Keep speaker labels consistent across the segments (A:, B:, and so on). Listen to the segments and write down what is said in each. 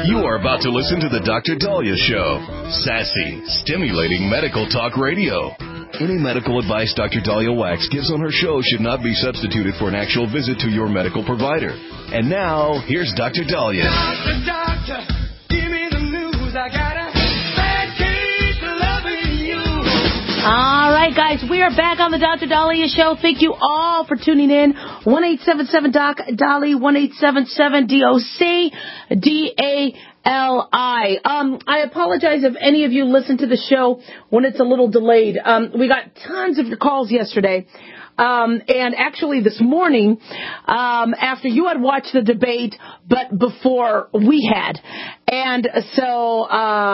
A: You are about to listen to the Dr. Dahlia Show. Sassy, stimulating medical talk radio. Any medical advice Dr. Dahlia Wax gives on her show should not be substituted for an actual visit to your medical provider. And now, here's Dr. Dahlia.
B: Doctor, give me the news. I got a bad case of loving you.
C: All right, guys, we are back on the Dr. Dahlia Show. Thank you all for tuning in. 1-877-DOC-DALI, 1-877-DOC-DALI. I apologize if any of you listen to the show when it's a little delayed. We got tons of your calls yesterday. And actually this morning, after you had watched the debate, but before we had. And so,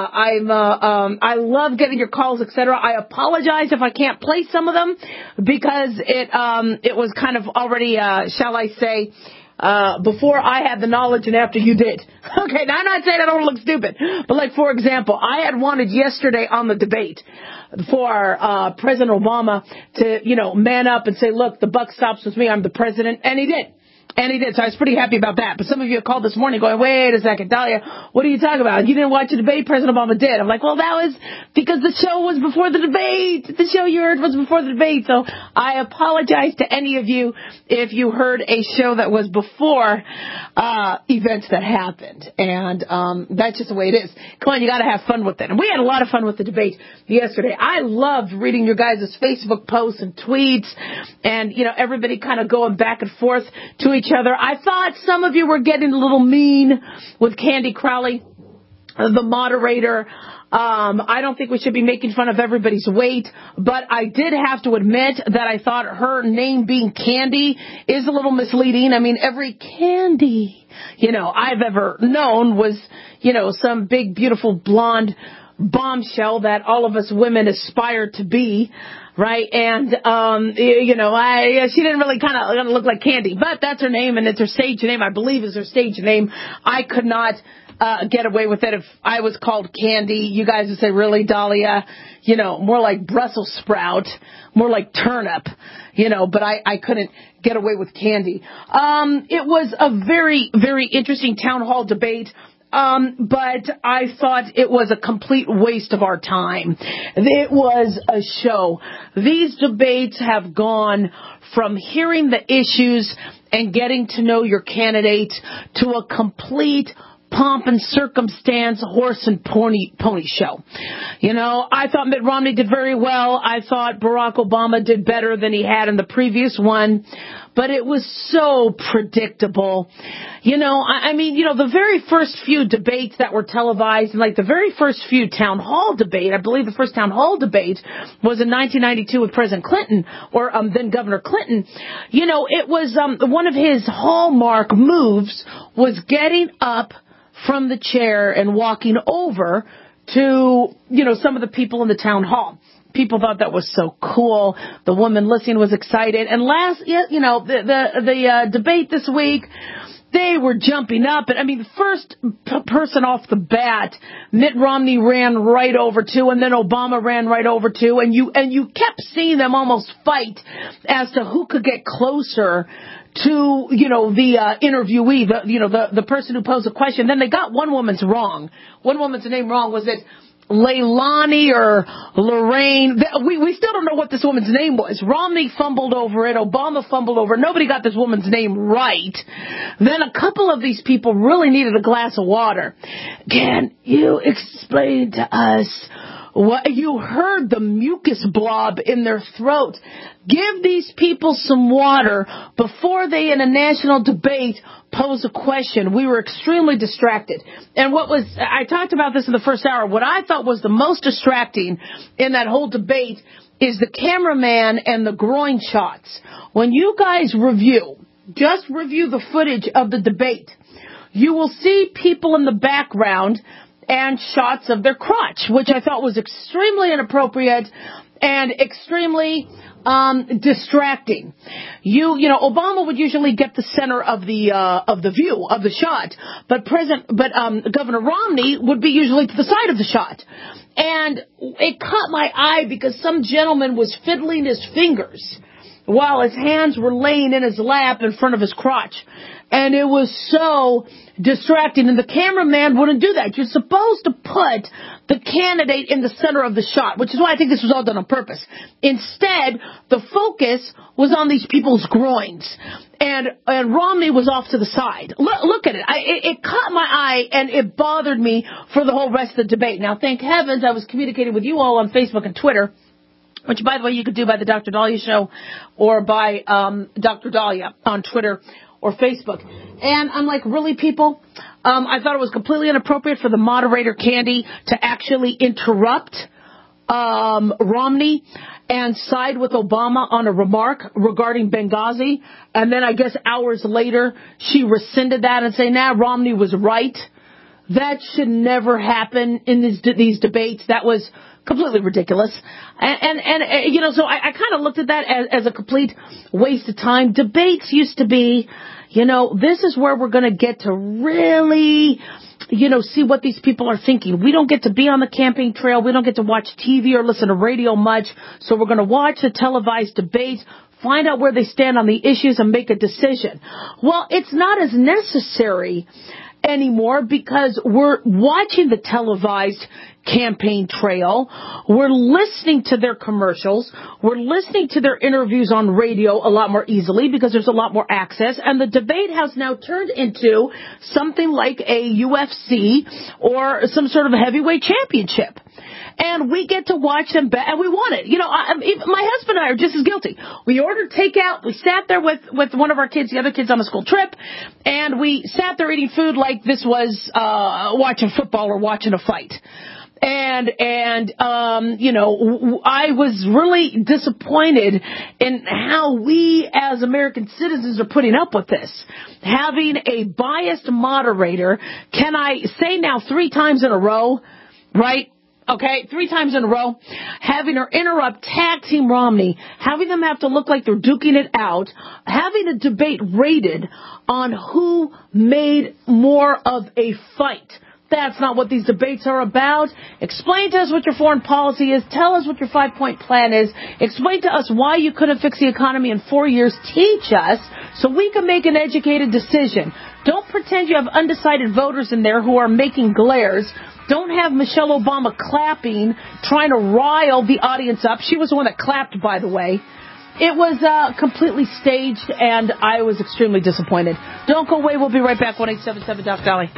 C: I love getting your calls, etc. I apologize if I can't play some of them because it was kind of already, shall I say, before I had the knowledge and after you did. Okay, now I'm not saying I don't look stupid, but like, for example, I had wanted yesterday on the debate for President Obama to, man up and say, look, the buck stops with me, I'm the president, and he did. And he did, so I was pretty happy about that. But some of you called this morning going, wait a second, Dahlia, what are you talking about? You didn't watch the debate, President Obama did. I'm like, well, that was because the show was before the debate. The show you heard was before the debate. So I apologize to any of you if you heard a show that was before events that happened. And that's just the way it is. Come on, you got to have fun with it. And we had a lot of fun with the debate yesterday. I loved reading your guys' Facebook posts and tweets and, everybody kind of going back and forth to each other. I thought some of you were getting a little mean with Candy Crowley, the moderator. I don't think we should be making fun of everybody's weight, but I did have to admit that I thought her name being Candy is a little misleading. I mean, every Candy, I've ever known was, some big, beautiful blonde bombshell that all of us women aspire to be. Right, and, she didn't really kind of look like Candy, but that's her name, and it's her stage name, I believe is her stage name. I could not get away with it if I was called Candy. You guys would say, really, Dahlia? More like Brussels sprout, more like turnip, but I couldn't get away with Candy. It was a very, very interesting town hall debate. But I thought it was a complete waste of our time. It was a show. These debates have gone from hearing the issues and getting to know your candidate to a complete pomp and circumstance, horse and pony show. I thought Mitt Romney did very well. I thought Barack Obama did better than he had in the previous one. But it was so predictable. The very first few debates that were televised, and like the very first few town hall debate, I believe the first town hall debate was in 1992 with President Clinton, or then Governor Clinton. It was one of his hallmark moves was getting up from the chair and walking over to, some of the people in the town hall. People thought that was so cool. The woman listening was excited. And the debate this week, they were jumping up. And the first person off the bat, Mitt Romney ran right over to, and then Obama ran right over to, and you kept seeing them almost fight as to who could get closer to, the interviewee, the person who posed the question. Then they got one woman's wrong. One woman's name wrong. Was it Leilani or Lorraine? We still don't know what this woman's name was. Romney fumbled over it. Obama fumbled over it. Nobody got this woman's name right. Then a couple of these people really needed a glass of water. Can you explain to us what you heard? The mucus blob in their throat. Give these people some water before they, in a national debate, pose a question. We were extremely distracted. And I talked about this in the first hour, what I thought was the most distracting in that whole debate is the cameraman and the groin shots. When you guys just review the footage of the debate, you will see people in the background and shots of their crotch, which I thought was extremely inappropriate and extremely distracting. Obama would usually get the center of the view of the shot, but Governor Romney would be usually to the side of the shot. And it caught my eye because some gentleman was fiddling his fingers while his hands were laying in his lap in front of his crotch. And it was so distracting. And the cameraman wouldn't do that. You're supposed to put the candidate in the center of the shot, which is why I think this was all done on purpose. Instead, the focus was on these people's groins. And Romney was off to the side. Look at it. It caught my eye, and it bothered me for the whole rest of the debate. Now, thank heavens I was communicating with you all on Facebook and Twitter, which, by the way, you could do by the Dr. Dahlia Show or by Dr. Dahlia on Twitter or Facebook. And I'm like, really, people? I thought it was completely inappropriate for the moderator, Candy, to actually interrupt Romney and side with Obama on a remark regarding Benghazi. And then I guess hours later, she rescinded that and say, Romney was right. That should never happen in these debates. That was completely ridiculous. And you know, so I kind of looked at that as a complete waste of time. Debates used to be, you know, this is where we're going to get to really, you know, see what these people are thinking. We don't get to be on the campaign trail. We don't get to watch TV or listen to radio much. So we're going to watch the televised debates, find out where they stand on the issues, and make a decision. Well, it's not as necessary anymore because we're watching the televised campaign trail. We're listening to their commercials. We're listening to their interviews on radio a lot more easily because there's a lot more access. And the debate has now turned into something like a UFC or some sort of a heavyweight championship. And we get to watch them, and we want it. You know, my husband and I are just as guilty. We ordered takeout. We sat there with one of our kids, the other kids on a school trip, and we sat there eating food like this was watching football or watching a fight. And you know, I was really disappointed in how we as American citizens are putting up with this. Having a biased moderator, can I say now 3 times in a row, right? Okay, 3 times in a row, having her interrupt Tag Team Romney, having them have to look like they're duking it out, having a debate rated on who made more of a fight. That's not what these debates are about. Explain to us what your foreign policy is. Tell us what your 5-point plan is. Explain to us why you couldn't fix the economy in 4 years. Teach us so we can make an educated decision. Don't pretend you have undecided voters in there who are making glares. Don't have Michelle Obama clapping, trying to rile the audience up. She was the one that clapped, by the way. It was completely staged, and I was extremely disappointed. Don't go away. We'll be right back. 1-877 Dr. Dolly.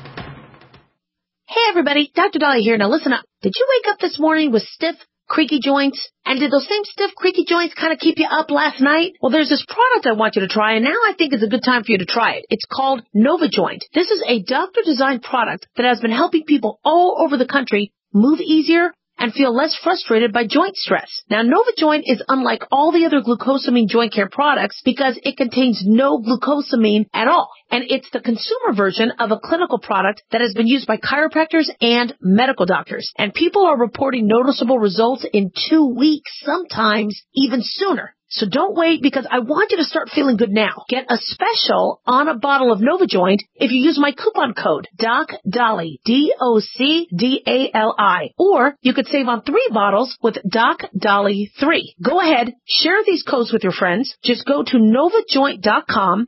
D: Hey, everybody. Dr. Dahlia here. Now, listen up. Did you wake up this morning with stiff, creaky joints? And did those same stiff, creaky joints kind of keep you up last night? Well, there's this product I want you to try, and now I think it's a good time for you to try it. It's called NovaJoint. This is a doctor-designed product that has been helping people all over the country move easier and feel less frustrated by joint stress. Now, NovaJoint is unlike all the other glucosamine joint care products because it contains no glucosamine at all. And it's the consumer version of a clinical product that has been used by chiropractors and medical doctors. And people are reporting noticeable results in 2 weeks, sometimes even sooner. So don't wait because I want you to start feeling good now. Get a special on a bottle of NovaJoint if you use my coupon code DocDali, DocDali. Or you could save on 3 bottles with DocDali3. Go ahead, share these codes with your friends. Just go to NovaJoint.com,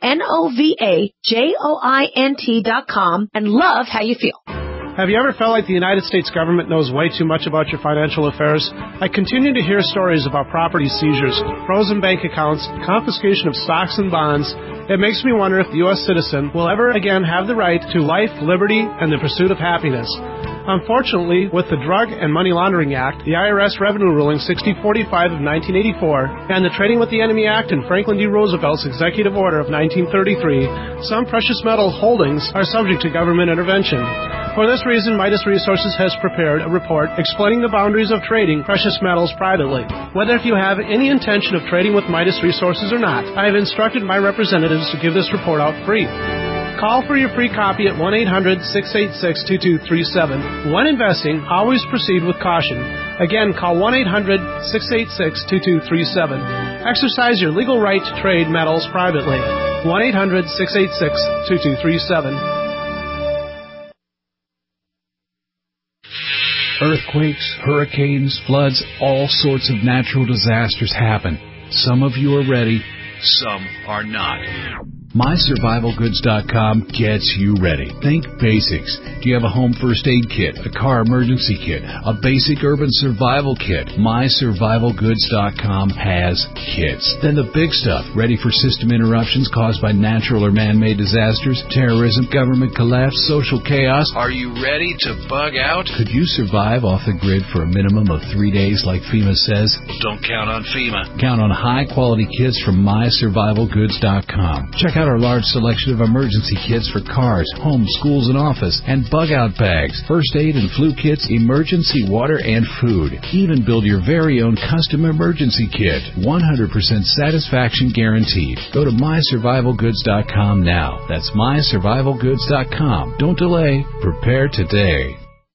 D: NovaJoint.com, and love how you feel.
E: Have you ever felt like the United States government knows way too much about your financial affairs? I continue to hear stories about property seizures, frozen bank accounts, confiscation of stocks and bonds. It makes me wonder if the U.S. citizen will ever again have the right to life, liberty, and the pursuit of happiness. Unfortunately, with the Drug and Money Laundering Act, the IRS Revenue Ruling 6045 of 1984, and the Trading with the Enemy Act and Franklin D. Roosevelt's Executive Order of 1933, some precious metal holdings are subject to government intervention. For this reason, Midas Resources has prepared a report explaining the boundaries of trading precious metals privately. Whether if you have any intention of trading with Midas Resources or not, I have instructed my representatives to give this report out free. Call for your free copy at 1-800-686-2237. When investing, always proceed with caution. Again, call 1-800-686-2237. Exercise your legal right to trade metals privately. 1-800-686-2237.
F: Earthquakes, hurricanes, floods, all sorts of natural disasters happen. Some of you are ready, some are not. MySurvivalGoods.com gets you ready. Think basics. Do you have a home first aid kit, a car emergency kit, a basic urban survival kit? MySurvivalGoods.com has kits. Then the big stuff, ready for system interruptions caused by natural or man-made disasters, terrorism, government collapse, social chaos. Are you ready to bug out? Could you survive off the grid for a minimum of 3 days like FEMA says? Well, don't count on FEMA. Count on high-quality kits from MySurvivalGoods.com. Check out our large selection of emergency kits for cars, homes, schools, and office, and bug-out bags, first aid and flu kits, emergency water, and food. Even build your very own custom emergency kit. 100% satisfaction guaranteed. Go to MySurvivalGoods.com now. That's MySurvivalGoods.com. Don't delay. Prepare today.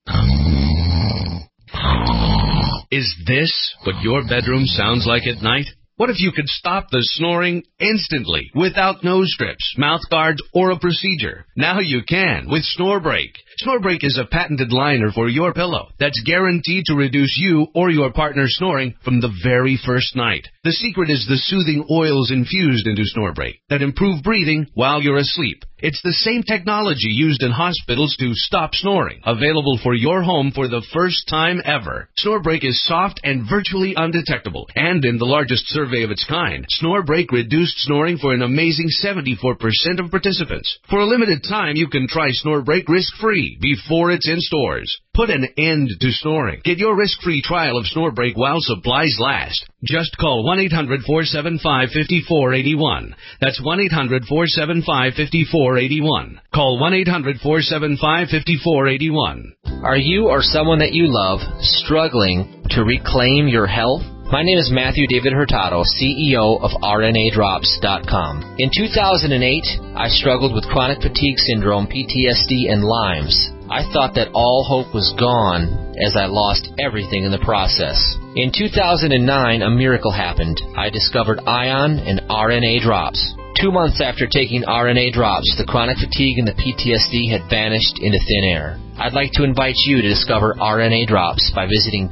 G: Is this what your bedroom sounds like at night? What if you could stop the snoring instantly without nose strips, mouth guards, or a procedure? Now you can with SnoreBreak. SnoreBreak is a patented liner for your pillow that's guaranteed to reduce you or your partner's snoring from the very first night. The secret is the soothing oils infused into SnoreBreak that improve breathing while you're asleep. It's the same technology used in hospitals to stop snoring, available for your home for the first time ever. SnoreBreak is soft and virtually undetectable, and in the largest survey of its kind, SnoreBreak reduced snoring for an amazing 74% of participants. For a limited time, you can try SnoreBreak risk-free before it's in stores. Put an end to snoring. Get your risk-free trial of SnoreBreak while supplies last. Just call 1-800-475-5481. That's 1-800-475-5481. Call 1-800-475-5481.
H: Are you or someone that you love struggling to reclaim your health? My name is Matthew David Hurtado, CEO of RNADrops.com. In 2008, I struggled with chronic fatigue syndrome, PTSD, and Lyme's. I thought that all hope was gone as I lost everything in the process. In 2009, a miracle happened. I discovered Ion and RNA Drops. 2 months after taking RNA Drops, the chronic fatigue and the PTSD had vanished into thin air. I'd like to invite you to discover RNA Drops by visiting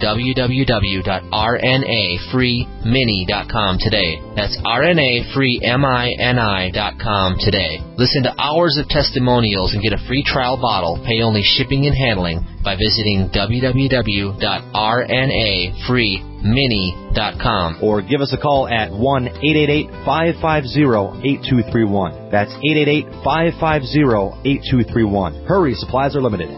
H: www.rnafreemini.com today. That's rnafreemini.com today. Listen to hours of testimonials and get a free trial bottle. Pay only shipping and handling by visiting www.rnafreemini.com.
I: Or give us a call at 1-888-550-8231. That's 888-550-8231. Hurry, supplies are limited.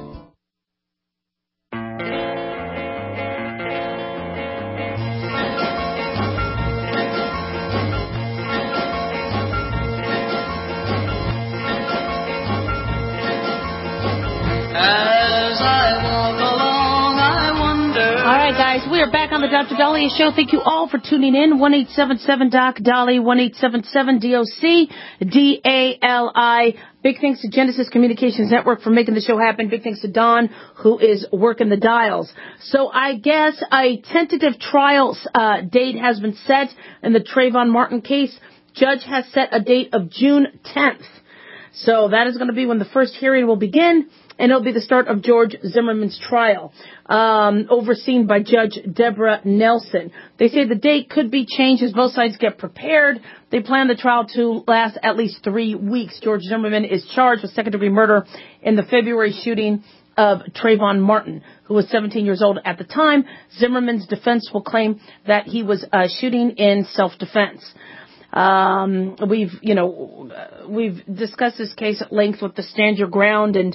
C: We are back on the Dr. Daliah Show. Thank you all for tuning in. 1-877-DOC-DALI, 1-877-DOC-DALI. Big thanks to Genesis Communications Network for making the show happen. Big thanks to Don, who is working the dials. So I guess a tentative trial date has been set in the Trayvon Martin case. Judge has set a date of June 10th. So that is going to be when the first hearing will begin, and it'll be the start of George Zimmerman's trial, overseen by Judge Deborah Nelson. They say the date could be changed as both sides get prepared. They plan the trial to last at least 3 weeks. George Zimmerman is charged with second-degree murder in the February shooting of Trayvon Martin, who was 17 years old at the time. Zimmerman's defense will claim that he was shooting in self-defense. We've discussed this case at length with the Stand Your Ground and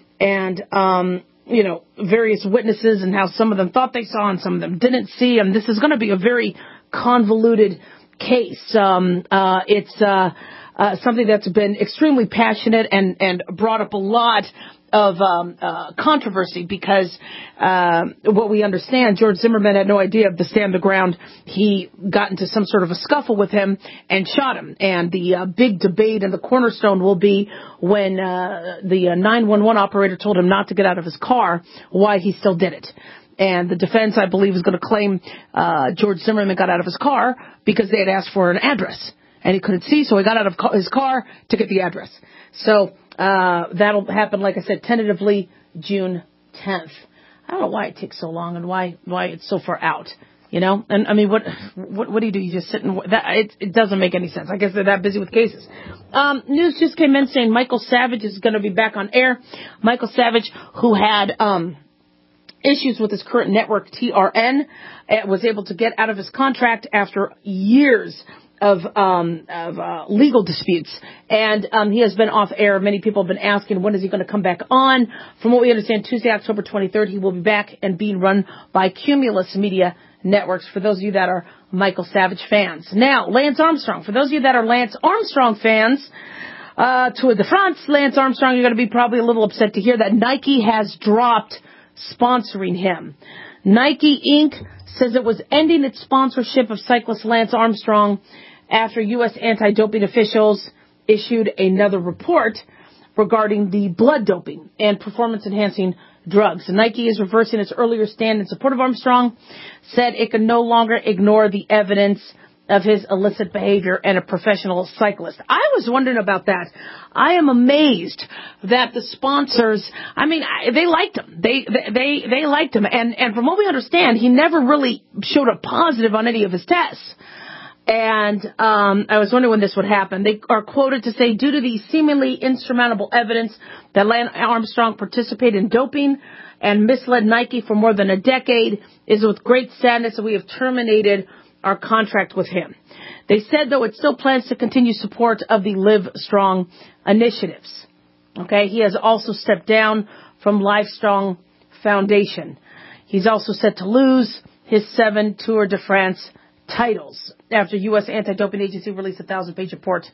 C: various witnesses and how some of them thought they saw and some of them didn't see. And this is going to be a very convoluted case. It's something that's been extremely passionate and brought up a lot of controversy because what we understand, George Zimmerman had no idea of the Stand the Ground. He got into some sort of a scuffle with him and shot him. And the big debate and the cornerstone will be when the 911 operator told him not to get out of his car, why he still did it. And the defense, I believe, is going to claim George Zimmerman got out of his car because they had asked for an address. And he couldn't see, so he got out of his car to get the address. So that'll happen, like I said, tentatively June 10th. I don't know why it takes so long and why it's so far out. You know, and I mean, what do you do? You just sit and it doesn't make any sense. I guess they're that busy with cases. News just came in saying Michael Savage is going to be back on air. Michael Savage, who had issues with his current network, TRN, was able to get out of his contract after years of legal disputes, and he has been off air. Many people have been asking, when is he going to come back on? From what we understand, Tuesday, October 23rd, he will be back and being run by Cumulus Media Networks, for those of you that are Michael Savage fans. Now, Lance Armstrong. For those of you that are Lance Armstrong fans, Tour de France, Lance Armstrong, you're going to be probably a little upset to hear that Nike has dropped sponsoring him. Nike Inc. says it was ending its sponsorship of cyclist Lance Armstrong after U.S. anti-doping officials issued another report regarding the blood doping and performance-enhancing drugs. Nike is reversing its earlier stand in support of Armstrong, said it can no longer ignore the evidence of his illicit behavior and a professional cyclist. I was wondering about that. I am amazed that the sponsors, I mean, they liked him. They liked him. And from what we understand, he never really showed a positive on any of his tests. And I was wondering when this would happen. They are quoted to say, due to the seemingly insurmountable evidence that Lance Armstrong participated in doping and misled Nike for more than a decade, it is with great sadness that we have terminated our contract with him. They said, though, it still plans to continue support of the Live Strong initiatives. Okay, he has also stepped down from Livestrong Foundation. He's also set to lose his 7 Tour de France titles after U.S. Anti-Doping Agency released a 1,000-page report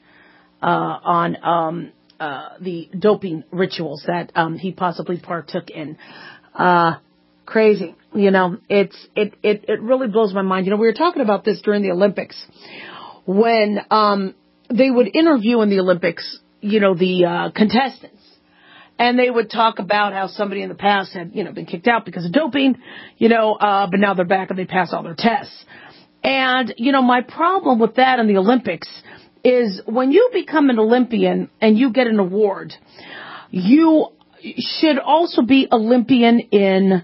C: on the doping rituals that he possibly partook in. Crazy. You know, it really blows my mind. You know, we were talking about this during the Olympics when they would interview in the Olympics, you know, the contestants. And they would talk about how somebody in the past had, you know, been kicked out because of doping, you know, but now they're back and they passed all their tests. And, you know, my problem with that in the Olympics is when you become an Olympian and you get an award, you should also be Olympian in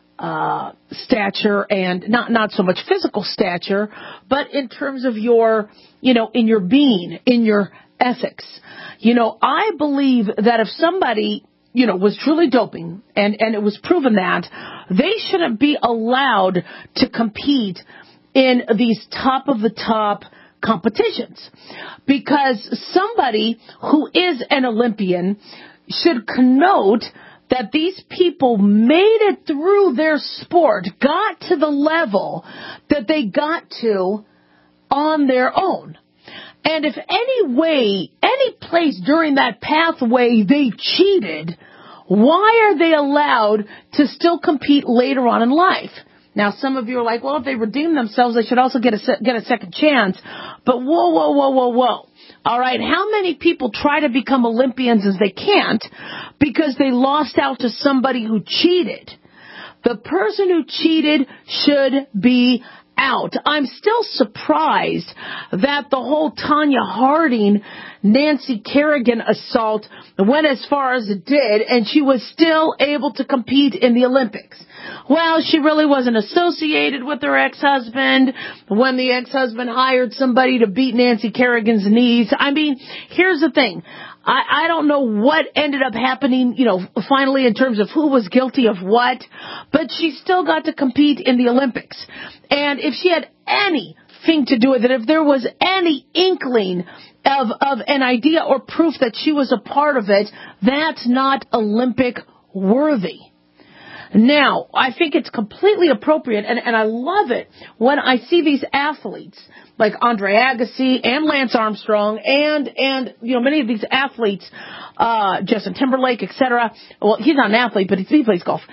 C: stature and not so much physical stature, but in terms of your, you know, in your being, in your ethics. You know, I believe that if somebody, you know, was truly doping and it was proven that, they shouldn't be allowed to compete in these top of the top competitions, because somebody who is an Olympian should connote that these people made it through their sport, got to the level that they got to on their own. And if any place during that pathway they cheated, why are they allowed to still compete later on in life? Now, some of you are like, well, if they redeem themselves, they should also get a second chance. But whoa. All right, how many people try to become Olympians as they can't because they lost out to somebody who cheated? The person who cheated should be out. I'm still surprised that the whole Tanya Harding, Nancy Kerrigan assault went as far as it did, and she was still able to compete in the Olympics. Well, she really wasn't associated with her ex-husband when the ex-husband hired somebody to beat Nancy Kerrigan's knees. I mean, here's the thing. I don't know what ended up happening, you know, finally in terms of who was guilty of what, but she still got to compete in the Olympics. And if she had anything to do with it, if there was any inkling of an idea or proof that she was a part of it, that's not Olympic worthy. Now, I think it's completely appropriate, and I love it when I see these athletes like Andre Agassi and Lance Armstrong and you know, many of these athletes, Justin Timberlake, etc. Well, he's not an athlete, but he plays golf.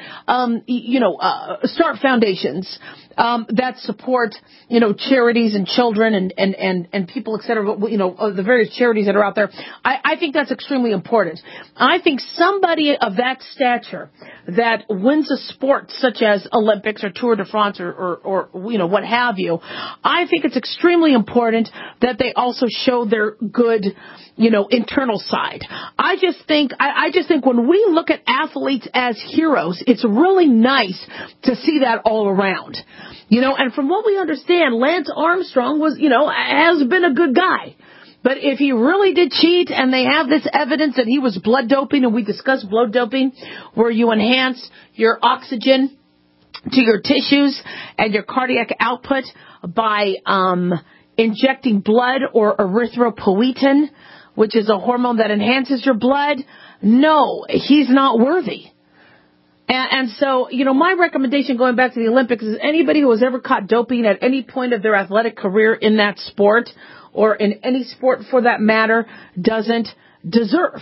C: Start foundations that support, you know, charities and children and people, etc. You know, the various charities that are out there. I think that's extremely important. I think somebody of that stature that wins a sport such as Olympics or Tour de France or you know, what have you, I think it's extremely important that they also show their good, you know, internal side. I just think when we look at athletes as heroes, it's really nice to see that all around. And from what we understand, Lance Armstrong has been a good guy. But if he really did cheat and they have this evidence that he was blood doping, and we discussed blood doping, where you enhance your oxygen to your tissues and your cardiac output by injecting blood or erythropoietin, which is a hormone that enhances your blood, no, he's not worthy. And so, my recommendation going back to the Olympics is anybody who was ever caught doping at any point of their athletic career in that sport, or in any sport for that matter, doesn't deserve.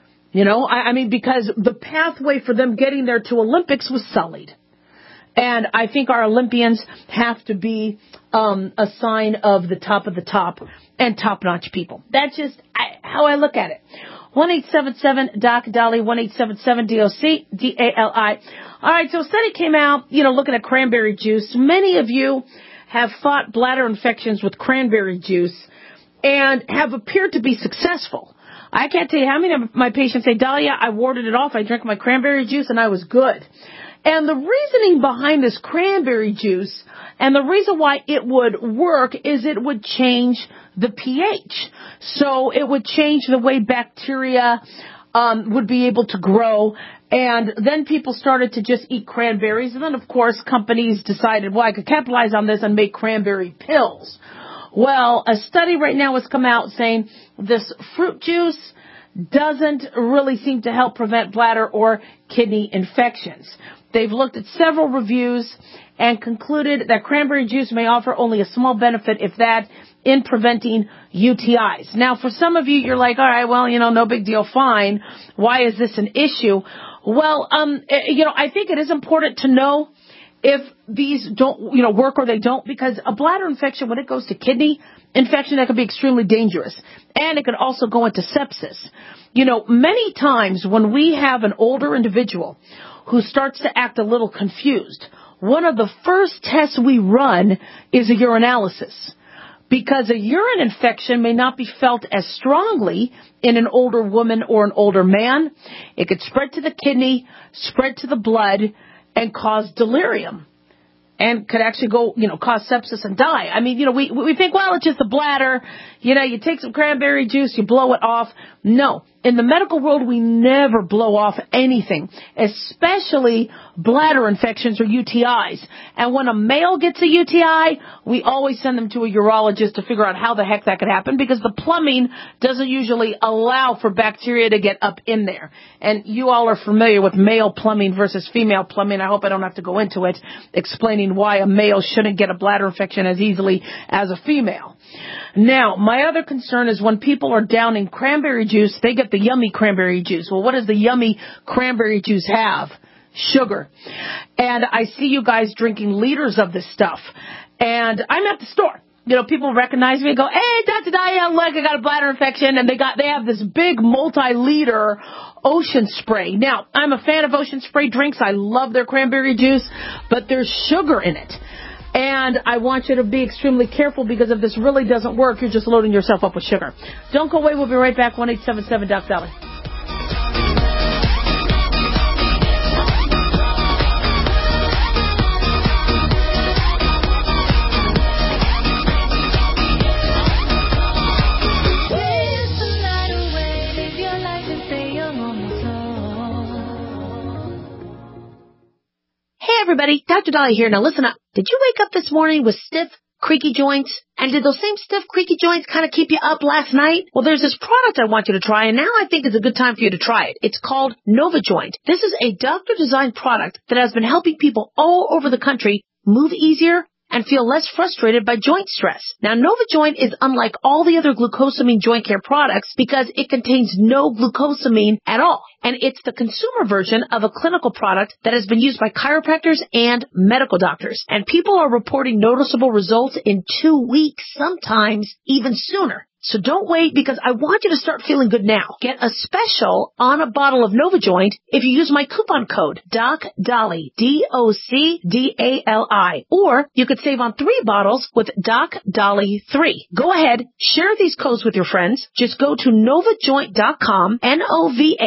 C: Because the pathway for them getting there to Olympics was sullied. And I think our Olympians have to be a sign of the top and top-notch people. That's just how I look at it. 1-877-DOC-DOLLY, 1-877-DOC-DALI. All right, so a study came out, looking at cranberry juice. Many of you have fought bladder infections with cranberry juice and have appeared to be successful. I can't tell you how many of my patients say, Dahlia, I warded it off. I drank my cranberry juice and I was good. And the reasoning behind this cranberry juice and the reason why it would work is it would change the pH. So it would change the way bacteria would be able to grow. And then people started to just eat cranberries. And then, of course, companies decided, well, I could capitalize on this and make cranberry pills. Well, a study right now has come out saying this fruit juice doesn't really seem to help prevent bladder or kidney infections. They've looked at several reviews and concluded that cranberry juice may offer only a small benefit, if that, in preventing UTIs. Now, for some of you, you're like, all right, well, no big deal, fine. Why is this an issue? Well, I think it is important to know if these don't, work or they don't, because a bladder infection, when it goes to kidney infection, that can be extremely dangerous. And it can also go into sepsis. Many times when we have an older individual who starts to act a little confused, one of the first tests we run is a urinalysis. Because a urine infection may not be felt as strongly in an older woman or an older man. It could spread to the kidney, spread to the blood, and cause delirium, and could actually go, cause sepsis and die. We think, well, it's just the bladder. You take some cranberry juice, you blow it off. No. In the medical world, we never blow off anything, especially bladder infections or UTIs. And when a male gets a UTI, we always send them to a urologist to figure out how the heck that could happen, because the plumbing doesn't usually allow for bacteria to get up in there. And you all are familiar with male plumbing versus female plumbing. I hope I don't have to go into it, explaining why a male shouldn't get a bladder infection as easily as a female. Now, my other concern is when people are downing cranberry juice, they get the yummy cranberry juice. Well, what does the yummy cranberry juice have? Sugar. And I see you guys drinking liters of this stuff. And I'm at the store. People recognize me and go, hey, Dr. Dahlia, look, I got a bladder infection. And they have this big multi-liter Ocean Spray. Now, I'm a fan of Ocean Spray drinks. I love their cranberry juice, but there's sugar in it. And I want you to be extremely careful, because if this really doesn't work, you're just loading yourself up with sugar. Don't go away. We'll be right back. 1-877-DOC-DOLLY.
D: Hey everybody, Dr. Dolly here. Now listen up. Did you wake up this morning with stiff, creaky joints? And did those same stiff, creaky joints kind of keep you up last night? Well, there's this product I want you to try, and now I think it's a good time for you to try it. It's called NovaJoint. This is a doctor-designed product that has been helping people all over the country move easier and feel less frustrated by joint stress. Now, NovaJoint is unlike all the other glucosamine joint care products because it contains no glucosamine at all. And it's the consumer version of a clinical product that has been used by chiropractors and medical doctors. And people are reporting noticeable results in 2 weeks, sometimes even sooner. So don't wait, because I want you to start feeling good now. Get a special on a bottle of NovaJoint if you use my coupon code DOC-DOLLY, DOCDALI. Or you could save on 3 bottles with DOC-DOLLY3. Go ahead, share these codes with your friends. Just go to NovaJoint.com,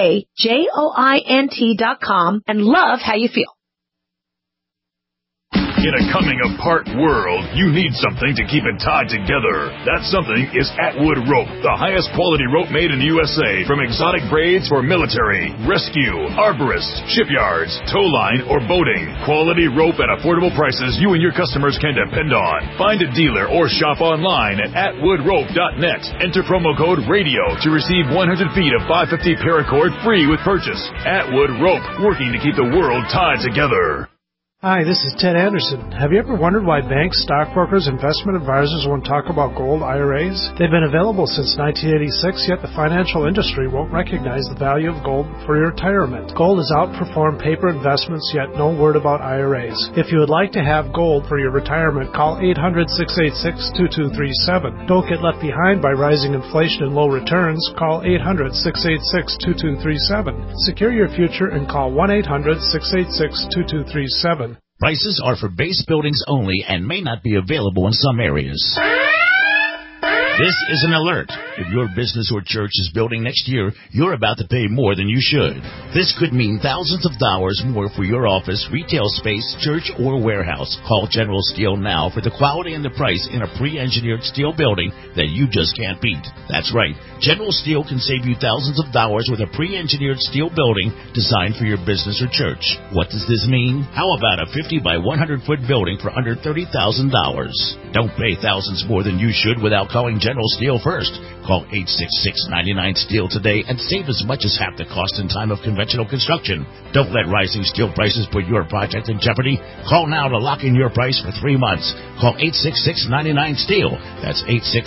D: NovaJoint.com, and love how you feel.
J: In a coming-apart world, you need something to keep it tied together. That something is Atwood Rope, the highest quality rope made in the USA, from exotic braids for military, rescue, arborists, shipyards, tow line, or boating. Quality rope at affordable prices you and your customers can depend on. Find a dealer or shop online at atwoodrope.net. Enter promo code RADIO to receive 100 feet of 550 paracord free with purchase. Atwood Rope, working to keep the world tied together.
E: Hi, this is Ted Anderson. Have you ever wondered why banks, stockbrokers, investment advisors won't talk about gold IRAs? They've been available since 1986, yet the financial industry won't recognize the value of gold for your retirement. Gold has outperformed paper investments, yet no word about IRAs. If you would like to have gold for your retirement, call 800-686-2237. Don't get left behind by rising inflation and low returns. Call 800-686-2237. Secure your future and call 1-800-686-2237.
K: Prices are for base buildings only and may not be available in some areas. This is an alert. If your business or church is building next year, you're about to pay more than you should. This could mean thousands of dollars more for your office, retail space, church, or warehouse. Call General Steel now for the quality and the price in a pre-engineered steel building that you just can't beat. That's right. General Steel can save you thousands of dollars with a pre-engineered steel building designed for your business or church. What does this mean? How about a 50 by 100 foot building for under $30,000? Don't pay thousands more than you should without calling General Steel first. Call 866-99-STEEL today and save as much as half the cost and time of conventional construction. Don't let rising steel prices put your project in jeopardy. Call now to lock in your price for 3 months. Call 866-99-STEEL. That's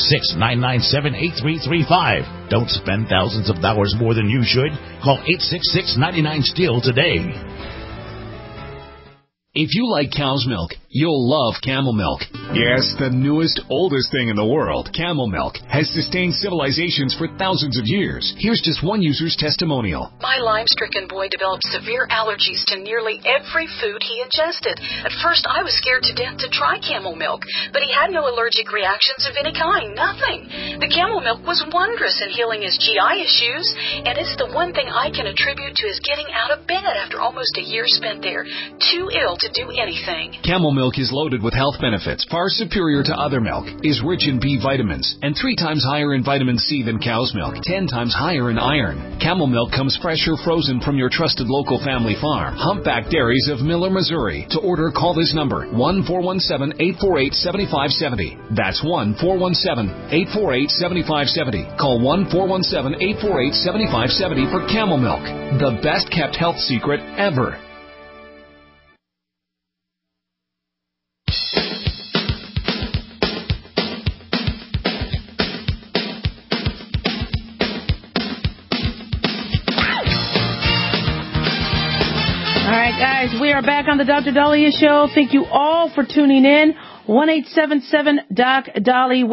K: 866-997-8335. Don't spend thousands of dollars more than you should. Call 866-99-STEEL today.
F: If you like cow's milk, you'll love Camel Milk. Yes, the newest, oldest thing in the world, Camel Milk, has sustained civilizations for thousands of years. Here's just one user's testimonial.
L: My Lyme-stricken boy developed severe allergies to nearly every food he ingested. At first, I was scared to death to try Camel Milk, but he had no allergic reactions of any kind, nothing. The Camel Milk was wondrous in healing his GI issues, and it's the one thing I can attribute to his getting out of bed after almost a year spent there, too ill to do anything.
F: Camel Milk is loaded with health benefits far superior to other milk, is rich in B vitamins, and 3 times higher in vitamin C than cow's milk, 10 times higher in iron. Camel Milk comes fresh or frozen from your trusted local family farm. Humpback Dairies of Miller, Missouri. To order, call this number, 1-417-848-7570. That's 1-417-848-7570. Call 1-417-848-7570 for Camel Milk, the best kept health secret ever.
C: All right, guys, we are back on the Dr. Daliah Show. Thank you all for tuning in. 1-877-DOC-DALI,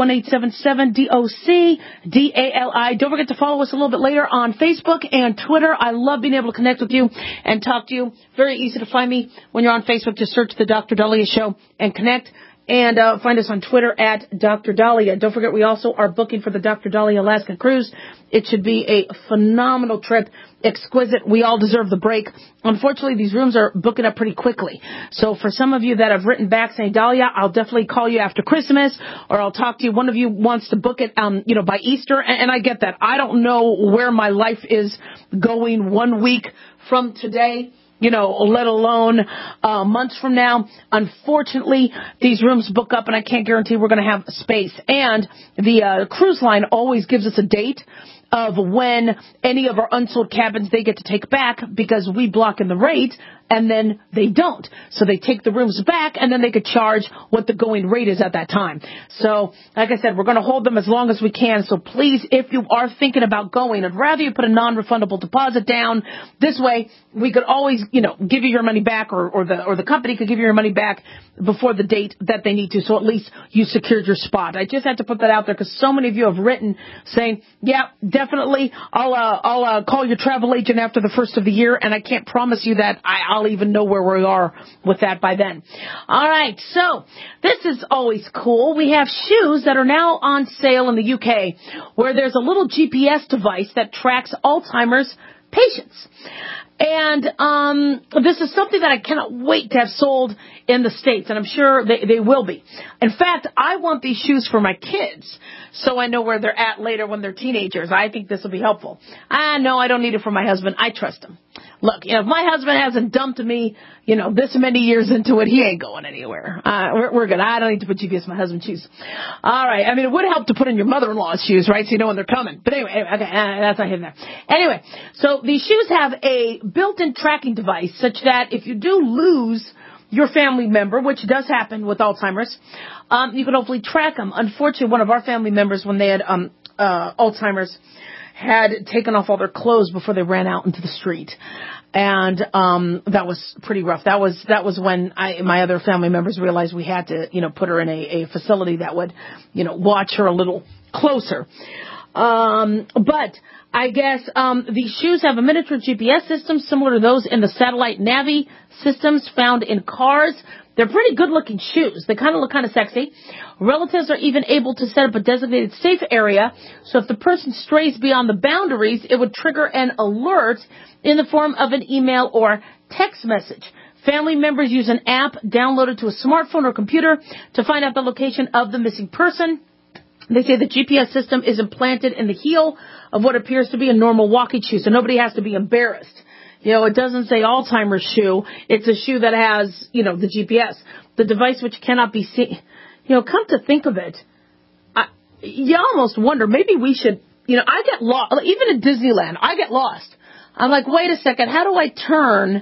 C: 1-877-DOC-DALI. Don't forget to follow us a little bit later on Facebook and Twitter. I love being able to connect with you and talk to you. Very easy to find me when you're on Facebook. Just search the Dr. Daliah Show and connect. And find us on Twitter at Dr. Daliah. Don't forget, we also are booking for the Dr. Daliah Alaskan Cruise. It should be a phenomenal trip, exquisite. We all deserve the break. Unfortunately, these rooms are booking up pretty quickly. So for some of you that have written back saying, Daliah, I'll definitely call you after Christmas, or I'll talk to you. One of you wants to book it, by Easter, and I get that. I don't know where my life is going 1 week from today, let alone months from now. Unfortunately, these rooms book up, and I can't guarantee we're going to have space. And the cruise line always gives us a date of when any of our unsold cabins they get to take back, because we block in the rate, and then they don't. So they take the rooms back, and then they could charge what the going rate is at that time. So, like I said, we're going to hold them as long as we can. So please, if you are thinking about going, I'd rather you put a non-refundable deposit down. This way, we could always, give you your money back, or the company could give you your money back before the date that they need to. So at least you secured your spot. I just had to put that out there because so many of you have written saying, yeah, definitely, I'll call your travel agent after the first of the year, and I can't promise you that I'll even know where we are with that by then. All right, so this is always cool. We have shoes that are now on sale in the UK, where there's a little GPS device that tracks Alzheimer's patients. And this is something that I cannot wait to have sold in the States, and I'm sure they will be. In fact, I want these shoes for my kids so I know where they're at later when they're teenagers. I think this will be helpful. No, I don't need it for my husband. I trust him. Look, if my husband hasn't dumped me, this many years into it, he ain't going anywhere. We're good. I don't need to put GPS in my husband's shoes. All right. I mean, it would help to put in your mother-in-law's shoes, right? So you know when they're coming. But anyway, okay, that's not hidden there. Anyway, so these shoes have a built-in tracking device such that if you do lose your family member, which does happen with Alzheimer's, you can hopefully track them. Unfortunately, one of our family members, when they had Alzheimer's, had taken off all their clothes before they ran out into the street. And that was pretty rough. That was when my other family members realized we had to, put her in a facility that would, watch her a little closer. But I guess these shoes have a miniature GPS system similar to those in the satellite Navi systems found in cars. They're pretty good-looking shoes. They kind of look kind of sexy. Relatives are even able to set up a designated safe area, so if the person strays beyond the boundaries, it would trigger an alert in the form of an email or text message. Family members use an app downloaded to a smartphone or computer to find out the location of the missing person. They say the GPS system is implanted in the heel of what appears to be a normal walking shoe, so nobody has to be embarrassed. It doesn't say Alzheimer's shoe. It's a shoe that has, the GPS. The device which cannot be seen. Come to think of it, you almost wonder, maybe we should, I get lost. Even at Disneyland, I get lost. I'm like, wait a second, how do I turn?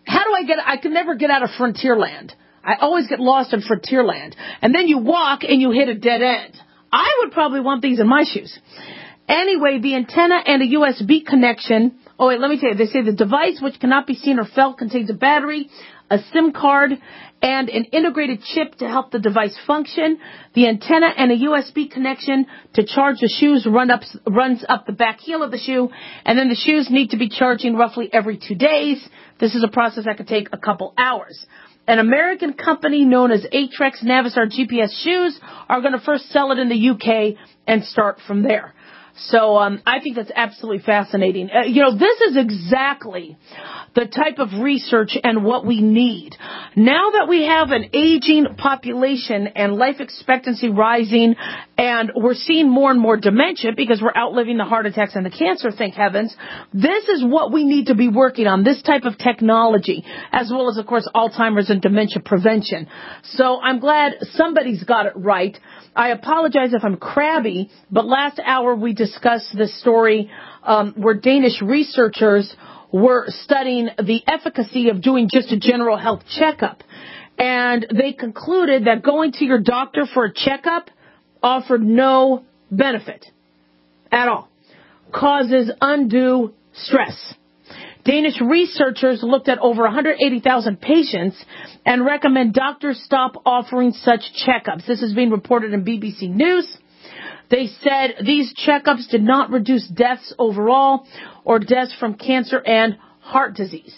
C: I can never get out of Frontierland. I always get lost in Frontierland. And then you walk and you hit a dead end. I would probably want these in my shoes. Anyway, the antenna and a USB connection. Oh, wait, let me tell you. They say the device, which cannot be seen or felt, contains a battery, a SIM card, and an integrated chip to help the device function. The antenna and a USB connection to charge the shoes runs up the back heel of the shoe, and then the shoes need to be charging roughly every 2 days. This is a process that could take a couple hours. An American company known as Atrex Navistar GPS shoes are going to first sell it in the UK and start from there. So I think that's absolutely fascinating. This is exactly the type of research and what we need. Now that we have an aging population and life expectancy rising, and we're seeing more and more dementia because we're outliving the heart attacks and the cancer, thank heavens, this is what we need to be working on, this type of technology, as well as, of course, Alzheimer's and dementia prevention. So I'm glad somebody's got it right. I apologize if I'm crabby, but last hour we discussed this story where Danish researchers were studying the efficacy of doing just a general health checkup. And they concluded that going to your doctor for a checkup offered no benefit at all. Causes undue stress. Danish researchers looked at over 180,000 patients and recommend doctors stop offering such checkups. This is being reported in BBC News. They said these checkups did not reduce deaths overall or deaths from cancer and heart disease.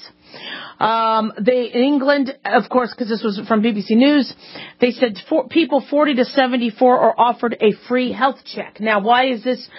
C: In England, of course, because this was from BBC News, they said people 40 to 74 are offered a free health check. Now, why is this,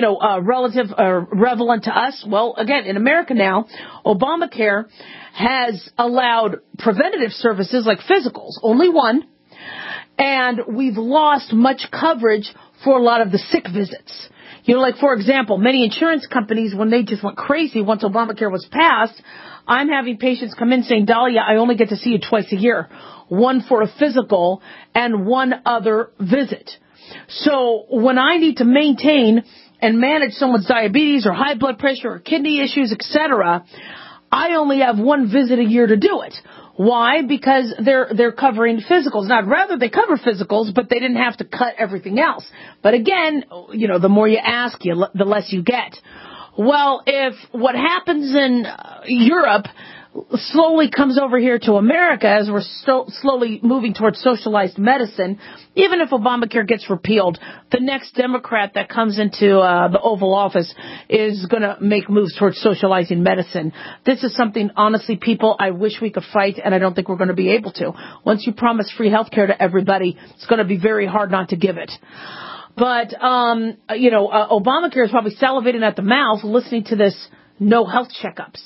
C: relevant to us? Well, again, in America now, Obamacare has allowed preventative services like physicals, only one, and we've lost much coverage for a lot of the sick visits. For example, many insurance companies, when they just went crazy once Obamacare was passed, I'm having patients come in saying, Dahlia, I only get to see you twice a year, one for a physical and one other visit. So when I need to maintain and manage someone's diabetes or high blood pressure or kidney issues, etc., I only have one visit a year to do it. Why? Because they're covering physicals. Now, I'd rather they cover physicals, but they didn't have to cut everything else. But again, the more you ask, the less you get. Well, if what happens in Europe slowly comes over here to America as we're slowly moving towards socialized medicine, even if Obamacare gets repealed, the next Democrat that comes into the Oval Office is going to make moves towards socializing medicine. This is something, honestly, people, I wish we could fight, and I don't think we're going to be able to. Once you promise free health care to everybody, it's going to be very hard not to give it. But, Obamacare is probably salivating at the mouth listening to this no health checkups.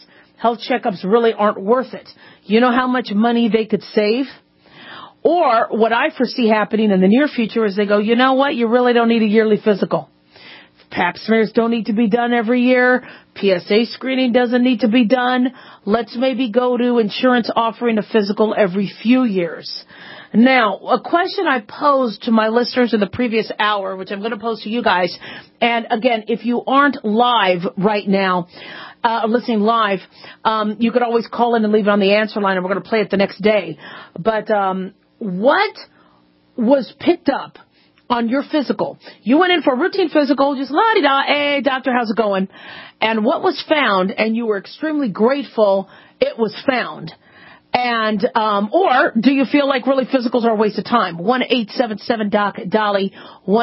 C: health checkups really aren't worth it. You know how much money they could save? Or what I foresee happening in the near future is they go, you know what, you really don't need a yearly physical. Pap smears don't need to be done every year. PSA screening doesn't need to be done. Let's maybe go to insurance offering a physical every few years. Now, a question I posed to my listeners in the previous hour, which I'm going to pose to you guys, and again, if you aren't live right now, listening live, you could always call in and leave it on the answer line, and we're going to play it the next day. But what was picked up on your physical? You went in for a routine physical, just la-di-da, hey, doctor, how's it going? And what was found, and you were extremely grateful it was found. And, or do you feel like really physicals are a waste of time? 1-877-DOC-DOLLY,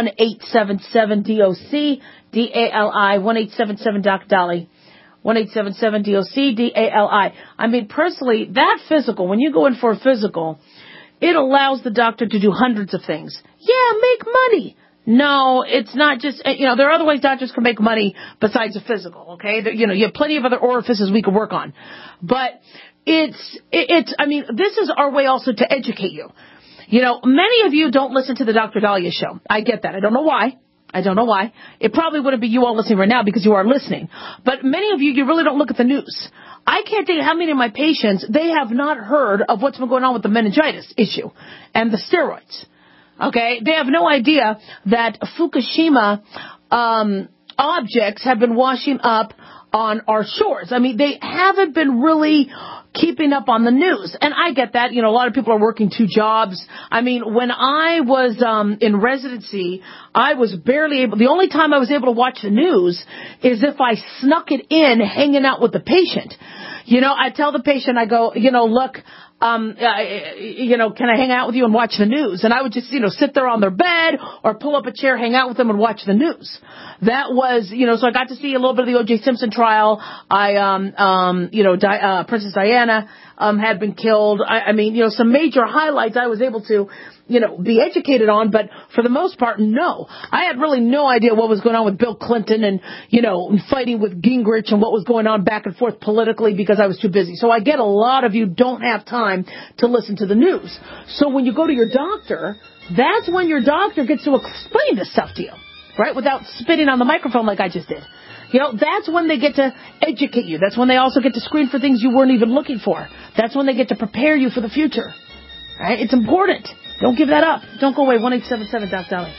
C: 1-877-DOC-DALI, 1-877-DOC-DOLLY, 1-877-DOC-DALI. I mean, personally, that physical, when you go in for a physical, it allows the doctor to do hundreds of things. Yeah, make money. No, it's not just, there are other ways doctors can make money besides a physical, okay? You have plenty of other orifices we can work on. But this is our way also to educate you. Many of you don't listen to the Dr. Dahlia show. I get that. I don't know why. It probably wouldn't be you all listening right now because you are listening. But many of you really don't look at the news. I can't tell you how many of my patients, they have not heard of what's been going on with the meningitis issue and the steroids. Okay? They have no idea that Fukushima objects have been washing up on our shores. I mean, they haven't been really keeping up on the news. And I get that. A lot of people are working 2 jobs. I mean, when I was in residency, I was barely able, the only time I was able to watch the news is if I snuck it in hanging out with the patient. I tell the patient, I go, look, can I hang out with you and watch the news? And I would just, sit there on their bed or pull up a chair, hang out with them and watch the news. That was, so I got to see a little bit of the O.J. Simpson trial. Princess Diana, had been killed. I mean, some major highlights I was able to, be educated on, but for the most part, no. I had really no idea what was going on with Bill Clinton and, fighting with Gingrich and what was going on back and forth politically because I was too busy. So I get a lot of you don't have time to listen to the news. So when you go to your doctor, that's when your doctor gets to explain this stuff to you, right? Without spitting on the microphone like I just did. That's when they get to educate you. That's when they also get to screen for things you weren't even looking for. That's when they get to prepare you for the future. Right? It's important. Don't give that up. Don't go away. 1-877-DOC-DOLLY.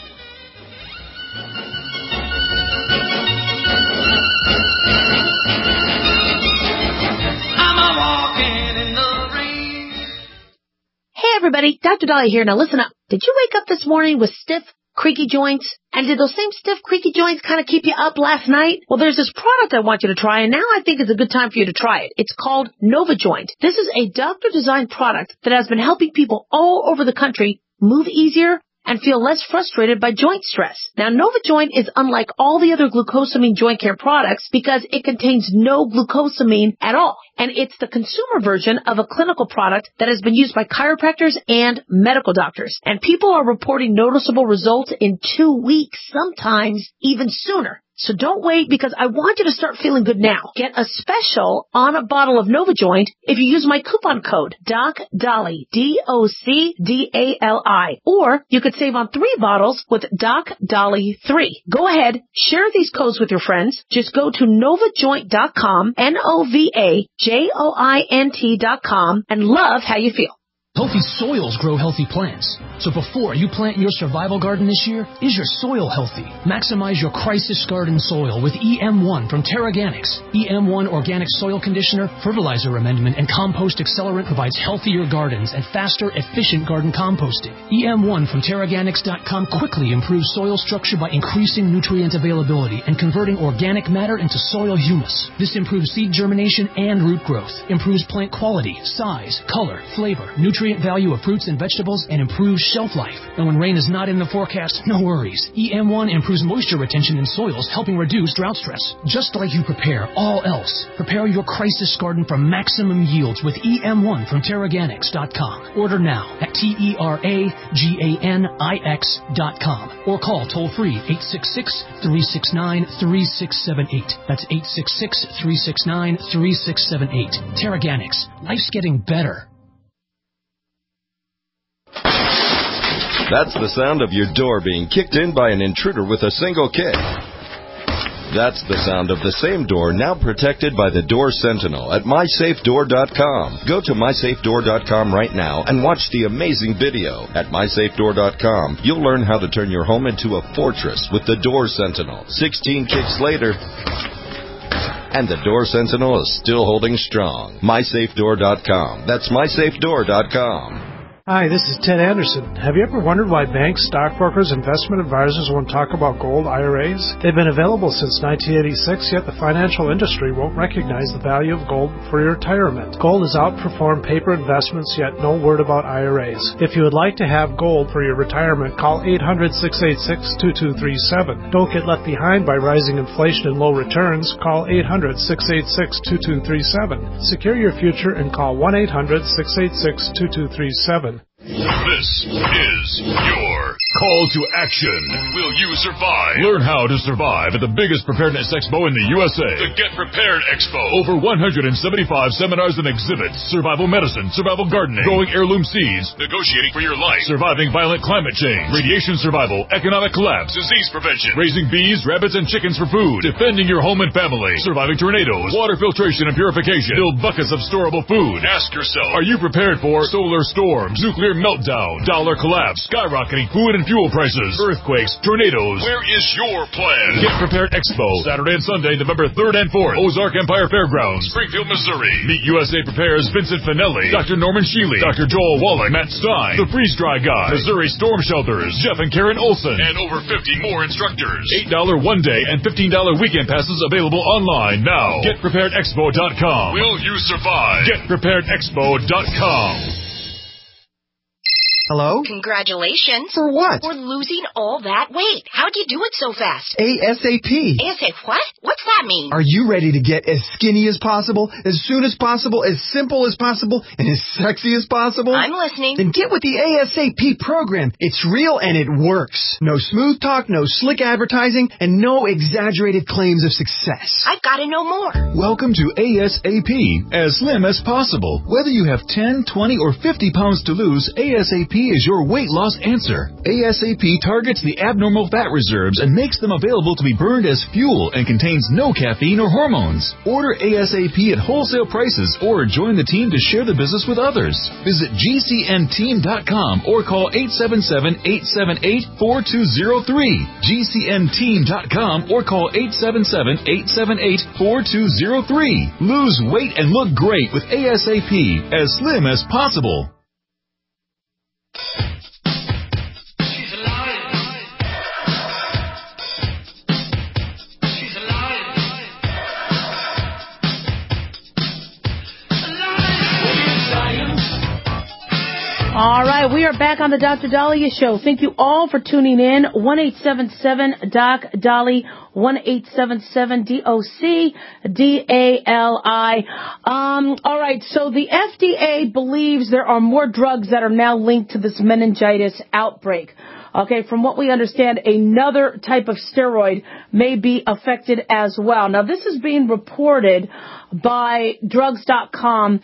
D: Hey everybody, Dr. Dahlia here. Now listen up. Did you wake up this morning with stiff, creaky joints? And did those same stiff, creaky joints kind of keep you up last night? Well, there's this product I want you to try, and now I think it's a good time for you to try it. It's called NovaJoint. This is a doctor-designed product that has been helping people all over the country move easier and feel less frustrated by joint stress. Now, NovaJoint is unlike all the other glucosamine joint care products because it contains no glucosamine at all. And it's the consumer version of a clinical product that has been used by chiropractors and medical doctors. And people are reporting noticeable results in 2 weeks, sometimes even sooner. So don't wait because I want you to start feeling good now. Get a special on a bottle of NovaJoint if you use my coupon code DOC-DALI, DOCDALI. Or you could save on 3 bottles with DOC-DALI3. Go ahead, share these codes with your friends. Just go to NovaJoint.com, NovaJoint.com, and love how you feel.
M: Healthy soils grow healthy plants. So before you plant your survival garden this year, is your soil healthy? Maximize your crisis garden soil with EM1 from TerraGanix. EM1 Organic Soil Conditioner, Fertilizer Amendment, and Compost Accelerant provides healthier gardens and faster, efficient garden composting. EM1 from TerraGanix.com quickly improves soil structure by increasing nutrient availability and converting organic matter into soil humus. This improves seed germination and root growth, improves plant quality, size, color, flavor, nutrient nutrient value of fruits and vegetables and improves shelf life. And when rain is not in the forecast, no worries. EM1 improves moisture retention in soils, helping reduce drought stress. Just like you prepare all else, prepare your crisis garden for maximum yields with EM1 from TerraGanix.com. Order now at TerraGanix.com or call toll-free 866-369-3678. That's 866-369-3678. TerraGanix. Life's getting better.
N: That's the sound of your door being kicked in by an intruder with a single kick. That's the sound of the same door now protected by the Door Sentinel at MySafeDoor.com. Go to MySafeDoor.com right now and watch the amazing video. At MySafeDoor.com, you'll learn how to turn your home into a fortress with the Door Sentinel. 16 kicks later, and the Door Sentinel is still holding strong. MySafeDoor.com. That's MySafeDoor.com.
E: Hi, this is Ted Anderson. Have you ever wondered why banks, stockbrokers, investment advisors won't talk about gold IRAs? They've been available since 1986, yet the financial industry won't recognize the value of gold for your retirement. Gold has outperformed paper investments, yet no word about IRAs. If you would like to have gold for your retirement, call 800-686-2237. Don't get left behind by rising inflation and low returns. Call 800-686-2237. Secure your future and call 1-800-686-2237.
J: This is your call to action. Will you survive? Learn how to survive at the biggest preparedness expo in the USA. The Get Prepared Expo. Over 175 seminars and exhibits. Survival medicine, survival gardening, growing heirloom seeds, negotiating for your life, surviving violent climate change, radiation survival, economic collapse, disease prevention, raising bees, rabbits, and chickens for food, defending your home and family, surviving tornadoes, water filtration and purification, build buckets of storable food. Ask yourself, are you prepared for solar storms, nuclear meltdown, dollar collapse, skyrocketing food and fuel prices, earthquakes, tornadoes? Where is your plan? Get Prepared Expo, Saturday and Sunday, November 3rd and 4th, Ozark Empire Fairgrounds, Springfield, Missouri. Meet USA Prepares Vincent Finelli, Dr. Norman Sheely, Dr. Joel Wallach, Matt Stein, The Freeze Dry Guy, Missouri Storm Shelters, Jeff and Karen Olson, and over 50 more instructors. $8 one-day and $15 weekend passes available online now. GetPreparedExpo.com. Will you survive? GetPreparedExpo.com.
O: Hello?
P: Congratulations.
O: For what?
P: For losing all that weight. How'd you do it so fast?
O: ASAP.
P: ASAP what? What's that mean?
O: Are you ready to get as skinny as possible, as soon as possible, as simple as possible, and as sexy as possible?
P: I'm listening.
O: Then get with the ASAP program. It's real and it works. No smooth talk, no slick advertising, and no exaggerated claims of success.
P: I've got to know more.
Q: Welcome to ASAP, as slim as possible. Whether you have 10, 20, or 50 pounds to lose, ASAP is your weight loss answer. ASAP targets the abnormal fat reserves and makes them available to be burned as fuel and contains no caffeine or hormones. Order ASAP at wholesale prices or join the team to share the business with others. Visit GCNteam.com or call 877-878-4203. GCNteam.com or call 877-878-4203. Lose weight and look great with ASAP, as slim as possible.
C: All right, we are back on the Dr. Dahlia Show. Thank you all for tuning in. 1-877-DOC-DALI, 1-877-DOC-DALI. All right, so the FDA believes there are more drugs that are now linked to this meningitis outbreak. Okay, from what we understand, another type of steroid may be affected as well. Now, this is being reported by drugs.com,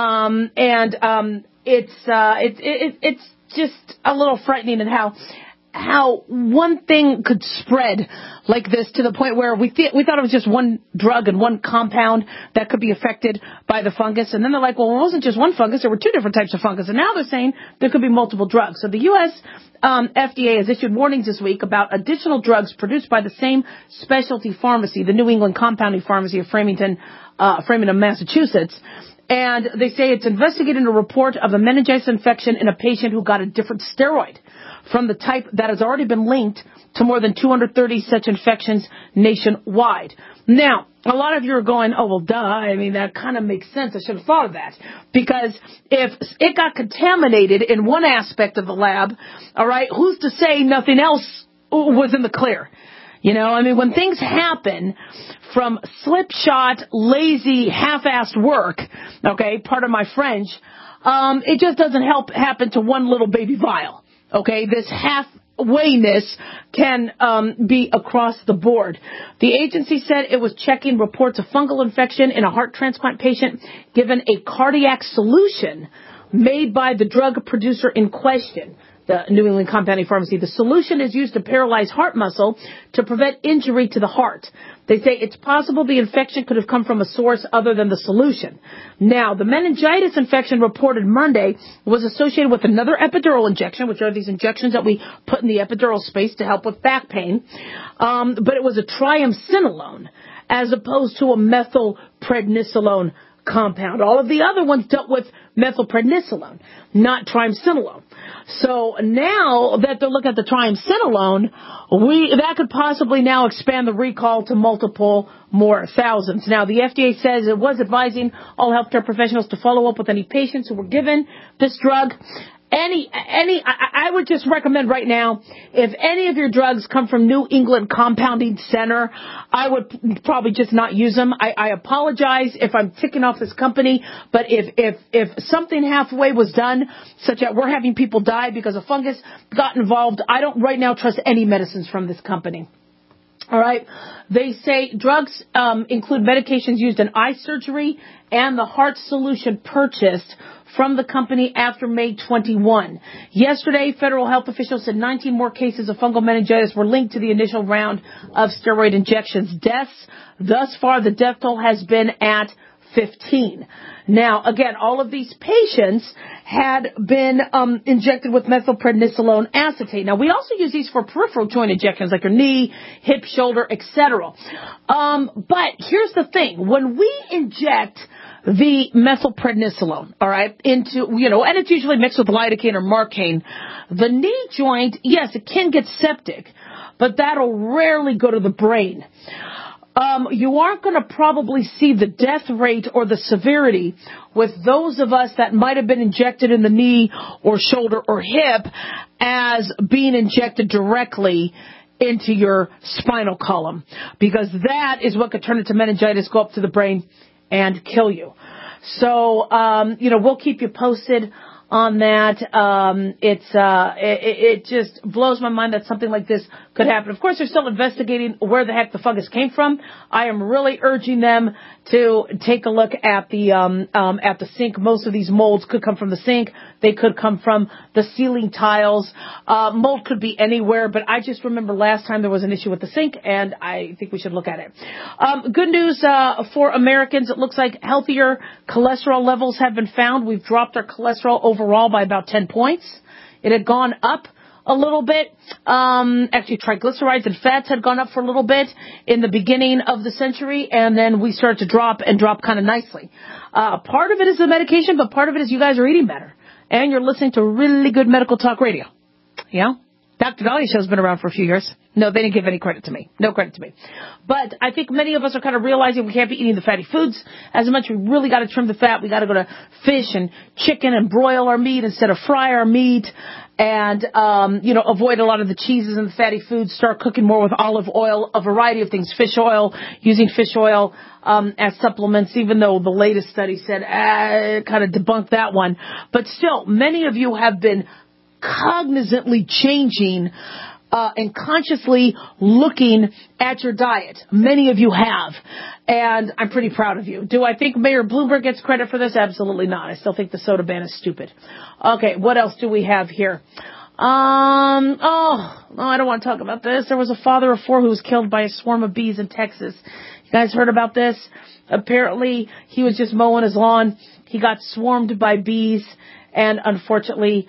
C: it's just a little frightening at how one thing could spread like this to the point where we thought it was just one drug and one compound that could be affected by the fungus. And then they're like, well, it wasn't just one fungus. There were two different types of fungus. And now they're saying there could be multiple drugs. So the U.S. FDA has issued warnings this week about additional drugs produced by the same specialty pharmacy, the New England Compounding Pharmacy of Framingham, Massachusetts. And they say it's investigating a report of a meningitis infection in a patient who got a different steroid from the type that has already been linked to more than 230 such infections nationwide. Now, A lot of you are going, oh, well, duh. I mean, that kind of makes sense. I should have thought of that. Because if it got contaminated in one aspect of the lab, all right, who's to say nothing else was in the clear? You know, I mean, when things happen from slipshod, lazy, half-assed work, okay, part of my French, it just doesn't happen to one little baby vial, okay? This halfwayness can be across the board. The agency said it was checking reports of fungal infection in a heart transplant patient given a cardiac solution made by the drug producer in question, the New England Compounding Pharmacy. The solution is used to paralyze heart muscle to prevent injury to the heart. They say it's possible the infection could have come from a source other than the solution. Now, the meningitis infection reported Monday was associated with another epidural injection, which are these injections that we put in the epidural space to help with back pain. But it was a triamcinolone as opposed to a methylprednisolone compound. All of the other ones dealt with methylprednisolone, not triamcinolone. So now that they're looking at the triamcinolone, that could possibly now expand the recall to multiple more thousands. Now, the FDA says it was advising all healthcare professionals to follow up with any patients who were given this drug. I would just recommend right now, if any of your drugs come from New England Compounding Center, I would probably just not use them. I apologize if I'm ticking off this company, but if something halfway was done, such that we're having people die because a fungus got involved, I don't right now trust any medicines from this company. All right. They say drugs include medications used in eye surgery and the heart solution purchased from the company after May 21. Yesterday, federal health officials said 19 more cases of fungal meningitis were linked to the initial round of steroid injections. Deaths, thus far, the death toll has been at 15. Now, again, all of these patients had been injected with methylprednisolone acetate. Now, we also use these for peripheral joint injections, like your knee, hip, shoulder, etc. But here's the thing. When we inject the methylprednisolone, all right, into, and it's usually mixed with lidocaine or Marcaine, the knee joint, yes, it can get septic, but that'll rarely go to the brain. You aren't going to probably see the death rate or the severity with those of us that might have been injected in the knee or shoulder or hip as being injected directly into your spinal column, because that is what could turn into meningitis, go up to the brain, and kill you. So, we'll keep you posted on that. It just blows my mind that something like this could happen. Of course, they're still investigating where the heck the fungus came from. I am really urging them to take a look at the sink. Most of these molds could come from the sink. They could come from the ceiling tiles. Mold could be anywhere, but I just remember last time there was an issue with the sink, and I think we should look at it. Good news for Americans. It looks like healthier cholesterol levels have been found. We've dropped our cholesterol overall by about 10 points. It had gone up a little bit. Actually, triglycerides and fats had gone up for a little bit in the beginning of the century, and then we started to drop kind of nicely. Part of it is the medication, but part of it is you guys are eating better, and you're listening to really good medical talk radio. Yeah? Dr. Dahlia Show's been around for a few years. No, they didn't give any credit to me. No credit to me. But I think many of us are kind of realizing we can't be eating the fatty foods as much. We really got to trim the fat. We got to go to fish and chicken and broil our meat instead of fry our meat. And, avoid a lot of the cheeses and the fatty foods. Start cooking more with olive oil, a variety of things. Fish oil, using fish oil as supplements, even though the latest study said, kind of debunked that one. But still, many of you have been cognizantly changing and consciously looking at your diet. Many of you have, and I'm pretty proud of you. Do I think Mayor Bloomberg gets credit for this? Absolutely not. I still think the soda ban is stupid. Okay, what else do we have here? I don't want to talk about this. There was a father of 4 who was killed by a swarm of bees in Texas. You guys heard about this? Apparently, he was just mowing his lawn. He got swarmed by bees. And unfortunately,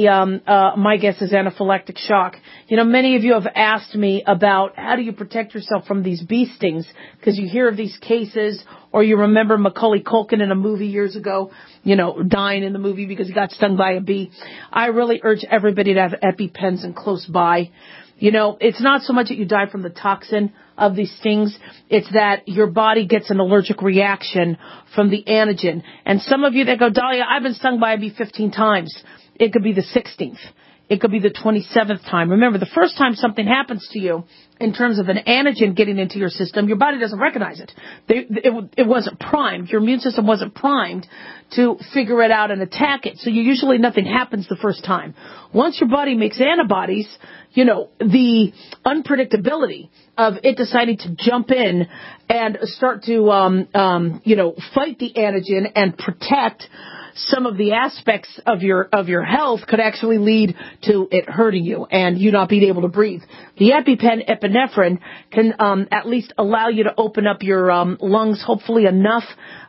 C: my guess is anaphylactic shock. Many of you have asked me about how do you protect yourself from these bee stings, because you hear of these cases, or you remember Macaulay Culkin in a movie years ago, dying in the movie because he got stung by a bee. I really urge everybody to have EpiPens and close by. You know, it's not so much that you die from the toxin of these stings. It's that your body gets an allergic reaction from the antigen. And some of you that go, Dahlia, I've been stung by a bee 15 times. It could be the 16th. It could be the 27th time. Remember, the first time something happens to you in terms of an antigen getting into your system, your body doesn't recognize it. It wasn't primed. Your immune system wasn't primed to figure it out and attack it. So usually nothing happens the first time. Once your body makes antibodies, you know, the unpredictability of it deciding to jump in and start to, fight the antigen and protect some of the aspects of your health could actually lead to it hurting you and you not being able to breathe. The EpiPen epinephrine can at least allow you to open up your lungs, hopefully enough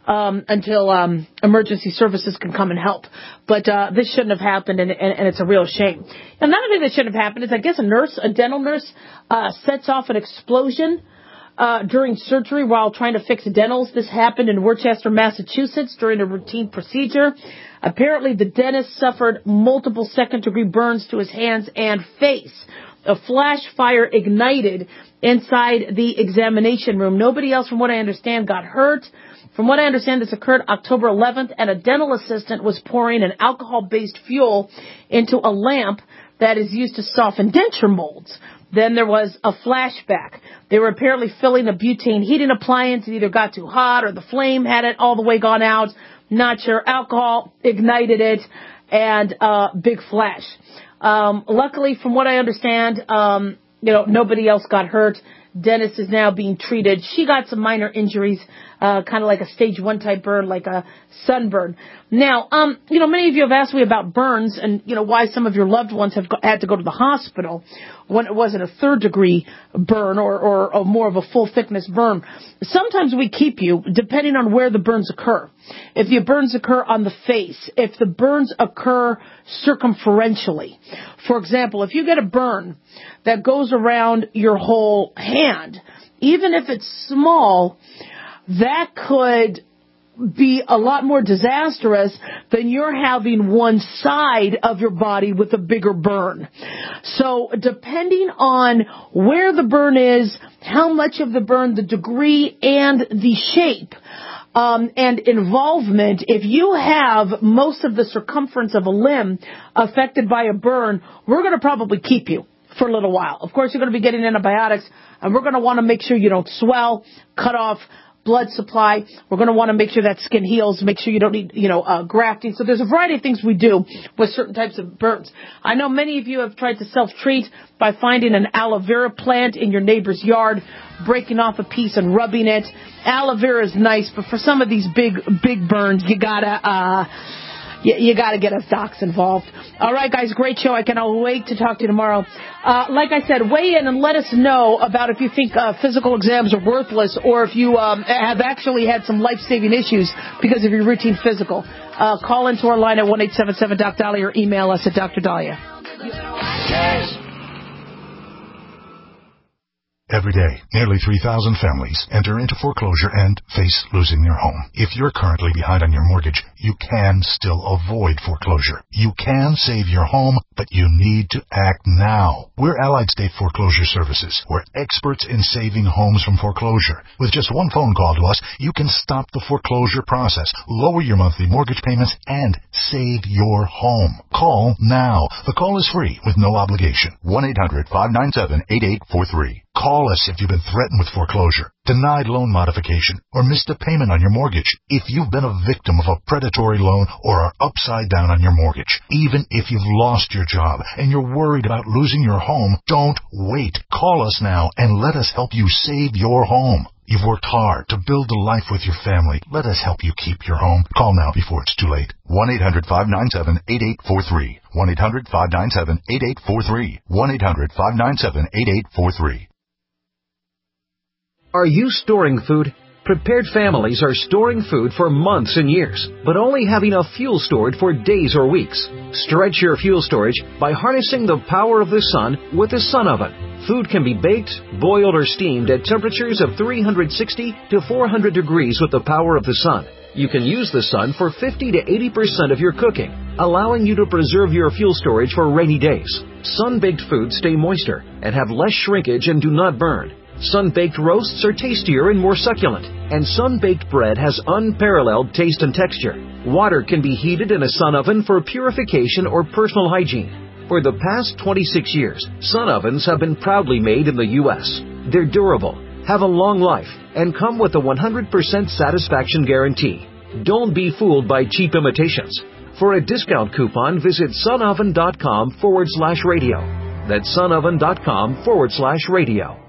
C: until emergency services can come and help. But this shouldn't have happened, and it's a real shame. Another thing that shouldn't have happened is, I guess, a dental nurse sets off an explosion during surgery while trying to fix dentals. This happened in Worcester, Massachusetts during a routine procedure. Apparently, the dentist suffered multiple second-degree burns to his hands and face. A flash fire ignited inside the examination room. Nobody else, from what I understand, got hurt. From what I understand, this occurred October 11th, and a dental assistant was pouring an alcohol-based fuel into a lamp that is used to soften denture molds. Then there was a flashback. They were apparently filling a butane heating appliance. It either got too hot or the flame had it all the way gone out. Not sure. Alcohol ignited it, and big flash. Luckily, from what I understand, nobody else got hurt. Dennis is now being treated. She got some minor injuries, kind of like a stage 1 type burn, like a sunburn. Now, many of you have asked me about burns and, why some of your loved ones have had to go to the hospital when it wasn't a 3rd degree burn or more of a full thickness burn. Sometimes we keep you depending on where the burns occur. If the burns occur on the face, if the burns occur circumferentially. For example, if you get a burn that goes around your whole hand, even if it's small, that could be a lot more disastrous than you're having one side of your body with a bigger burn. So depending on where the burn is, how much of the burn, the degree, and the shape, and involvement, if you have most of the circumference of a limb affected by a burn, we're going to probably keep you for a little while. Of course, you're going to be getting antibiotics, and we're going to want to make sure you don't swell, cut off blood supply. We're going to want to make sure that skin heals, make sure you don't need, grafting. So there's a variety of things we do with certain types of burns. I know many of you have tried to self-treat by finding an aloe vera plant in your neighbor's yard, breaking off a piece and rubbing it. Aloe vera is nice, but for some of these big burns, you gotta get us docs involved. All right, guys, great show. I cannot wait to talk to you tomorrow. Like I said, weigh in and let us know about if you think physical exams are worthless or if you have actually had some life-saving issues because of your routine physical. Call into our line at 1-877-DOC-DAHLIA or email us at Dr. Dahlia.
R: Every day, nearly 3,000 families enter into foreclosure and face losing their home. If you're currently behind on your mortgage, you can still avoid foreclosure. You can save your home, but you need to act now. We're Allied State Foreclosure Services. We're experts in saving homes from foreclosure. With just one phone call to us, you can stop the foreclosure process, lower your monthly mortgage payments, and save your home. Call now. The call is free with no obligation. 1-800-597-8843. Call us if you've been threatened with foreclosure, denied loan modification, or missed a payment on your mortgage. If you've been a victim of a predatory loan or are upside down on your mortgage, even if you've lost your job and you're worried about losing your home, don't wait. Call us now and let us help you save your home. You've worked hard to build a life with your family. Let us help you keep your home. Call now before it's too late. 1-800-597-8843. 1-800-597-8843. 1-800-597-8843.
S: Are you storing food? Prepared families are storing food for months and years, but only have enough fuel stored for days or weeks. Stretch your fuel storage by harnessing the power of the sun with a sun oven. Food can be baked, boiled, or steamed at temperatures of 360 to 400 degrees with the power of the sun. You can use the sun for 50 to 80% of your cooking. allowing you to preserve your fuel storage for rainy days. Sun-baked foods stay moister and have less shrinkage and do not burn. Sun-baked roasts are tastier and more succulent, and sun-baked bread has unparalleled taste and texture. Water can be heated in a sun oven for purification or personal hygiene. For the past 26 years, sun ovens have been proudly made in the U.S. They're durable, have a long life, and come with a 100% satisfaction guarantee. Don't be fooled by cheap imitations. For a discount coupon, visit sunoven.com/radio. That's sunoven.com/radio.